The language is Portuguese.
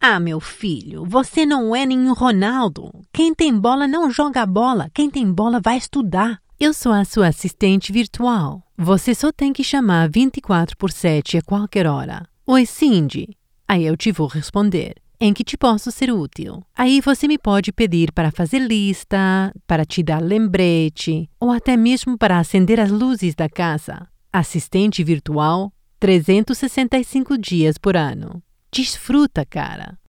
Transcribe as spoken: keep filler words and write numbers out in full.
Ah, meu filho, você não é nenhum Ronaldo. Quem tem bola não joga bola. Quem tem bola vai estudar. Eu sou a sua assistente virtual. Você só tem que chamar vinte e quatro por sete a qualquer hora. Oi, Cindy. Aí eu te vou responder. Em que te posso ser útil? Aí você me pode pedir para fazer lista, para te dar lembrete, ou até mesmo para acender as luzes da casa. Assistente virtual, trezentos e sessenta e cinco dias por ano. Desfruta, cara!